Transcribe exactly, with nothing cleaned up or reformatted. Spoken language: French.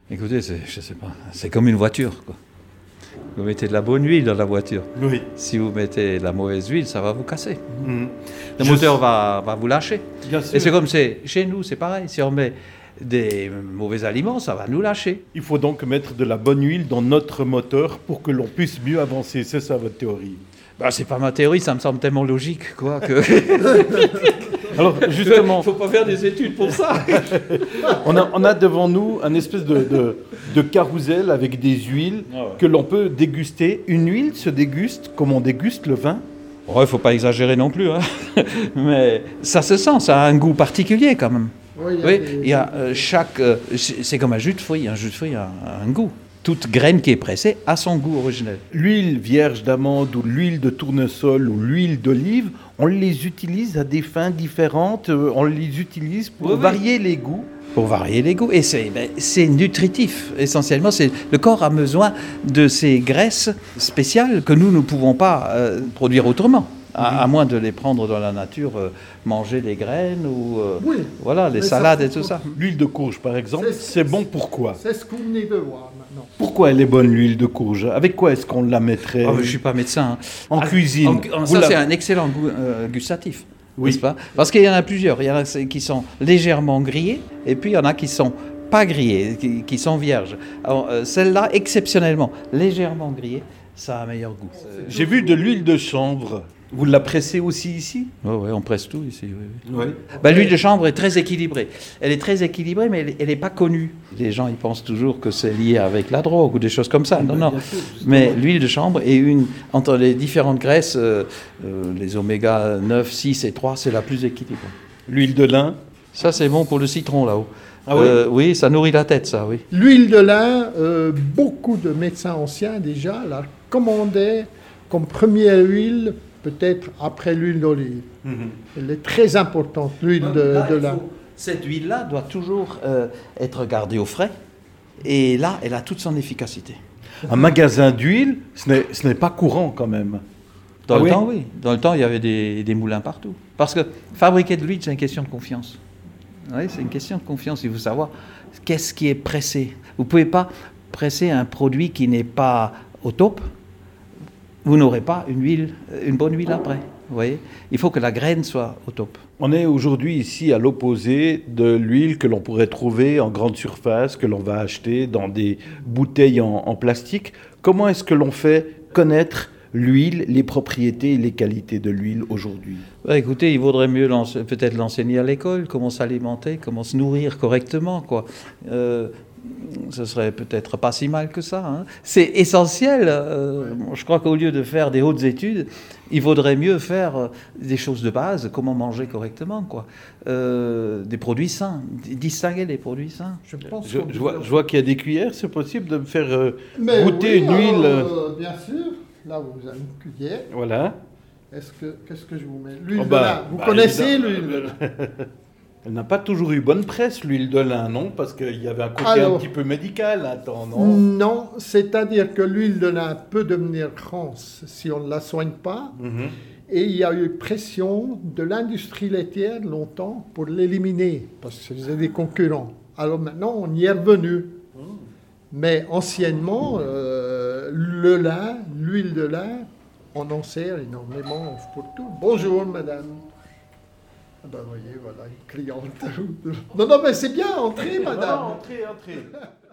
Écoutez, c'est, je sais pas, c'est comme une voiture, quoi. Vous mettez de la bonne huile dans la voiture. Oui. Si vous mettez de la mauvaise huile, ça va vous casser. Mmh. Le Je moteur sais- va, va vous lâcher. Bien sûr. Et c'est comme c'est chez nous, c'est pareil. Si on met des mauvais aliments, ça va nous lâcher. Il faut donc mettre de la bonne huile dans notre moteur pour que l'on puisse mieux avancer. C'est ça votre théorie? Ben, c'est pas ma théorie, ça me semble tellement logique, quoi. Que... Alors justement, faut pas faire des études pour ça. on a, on a devant nous un espèce de, de, de carrousel avec des huiles Ah ouais. que l'on peut déguster. Une huile se déguste comme on déguste le vin? Ouais, il faut pas exagérer non plus, hein. Mais ça se sent, ça a un goût particulier quand même. Oui, il y a Oui, des- il y a euh, chaque, euh, c'est c'est comme un jus de fruits. Un jus de fruits a un goût. Toute graine qui est pressée a son goût originel. L'huile vierge d'amande ou l'huile de tournesol ou l'huile d'olive, on les utilise à des fins différentes, euh, on les utilise pour Oui, oui. varier les goûts. Pour varier les goûts. Et c'est ben, c'est nutritif, essentiellement. C'est, le corps a besoin de ces graisses spéciales que nous ne pouvons pas euh, produire autrement. À, à moins de les prendre dans la nature, euh, manger les graines ou euh, Oui. voilà, les Mais ça salades faut- et tout ça. L'huile de courge, par exemple, C'est- c'est bon pourquoi? C'est ce que vous venez de voir maintenant. Pourquoi elle est bonne, l'huile de courge? Avec quoi est-ce qu'on la mettrait Oh, je ne suis pas médecin. hein. en Ah, cuisine? en- en- Vous ça, la- c'est un excellent goût euh, gustatif. Oui. N'est-ce pas? Parce qu'il y en a plusieurs. Il y en a qui sont légèrement grillés et puis il y en a qui sont pas grillés, qui, qui sont vierges. Alors, euh, celle-là, exceptionnellement, légèrement grillée, ça a un meilleur goût. J'ai vu de l'huile de chanvre. Vous la pressez aussi ici? Oui, ouais, on presse tout ici. Oui, oui. Oui. Ben, l'huile de chanvre est très équilibrée. Elle est très équilibrée, mais elle n'est pas connue. Les gens ils pensent toujours que c'est lié avec la drogue ou des choses comme ça. Non, non. Mais l'huile de chanvre est une, entre les différentes graisses, euh, euh, les oméga neuf, six et trois, c'est la plus équilibrée. L'huile de lin? Ça, c'est bon pour le citron là-haut. Ah oui? Euh, oui, ça nourrit la tête, ça, oui. L'huile de lin, euh, beaucoup de médecins anciens déjà la recommandaient comme première huile, peut-être après l'huile d'olive. Elle est très importante, l'huile de, Là, de il lin. faut- Cette huile-là doit toujours euh, être gardée au frais. Et là, elle a toute son efficacité. Un magasin d'huile, ce n'est, ce n'est pas courant quand même. Dans Ah le oui? temps, oui. Dans le temps, il y avait des, des moulins partout. Parce que fabriquer de l'huile, c'est une question de confiance. Oui, c'est une question de confiance. Il faut savoir qu'est-ce qui est pressé. Vous ne pouvez pas presser un produit qui n'est pas au top. Vous n'aurez pas une huile, une bonne huile après. Vous voyez? Il faut que la graine soit au top. On est aujourd'hui ici à l'opposé de l'huile que l'on pourrait trouver en grande surface, que l'on va acheter dans des bouteilles en, en plastique. Comment est-ce que l'on fait connaître l'huile, les propriétés et les qualités de l'huile aujourd'hui? Bah, écoutez, il vaudrait mieux l'ense- peut-être l'enseigner à l'école, comment s'alimenter, comment se nourrir correctement, quoi. Euh, ce serait peut-être pas si mal que ça, hein. C'est essentiel. euh, Je crois qu'au lieu de faire des hautes études, il vaudrait mieux faire euh, des choses de base, comment manger correctement, quoi. Euh, des produits sains, d- distinguer les produits sains. Je pense Je, qu'on je vois, peut- je vois qu'il y a des cuillères, c'est possible de me faire euh, Mais goûter oui, une alors, huile euh, euh, bien sûr. Là, vous avez une cuillère. Voilà. Est-ce que, qu'est-ce que je vous mets? L'huile Oh de bah, lin. Vous bah, connaissez évidemment. l'huile de lin? Elle n'a pas toujours eu bonne presse, l'huile de lin, non? Parce qu'il y avait un côté Alors- un petit peu médical, attends, non? Non, c'est-à-dire que l'huile de lin peut devenir rance si on ne la soigne pas. Mhm. Et il y a eu pression de l'industrie laitière longtemps pour l'éliminer, parce que c'était des concurrents. Alors maintenant, on y est revenu. Mais anciennement, euh, le lin, l'huile de lin, on en sert énormément pour tout. Bonjour, madame. Ah ben, voyez, voilà, une cliente. Non, non, mais c'est bien, entrez, madame. entrez, entrez.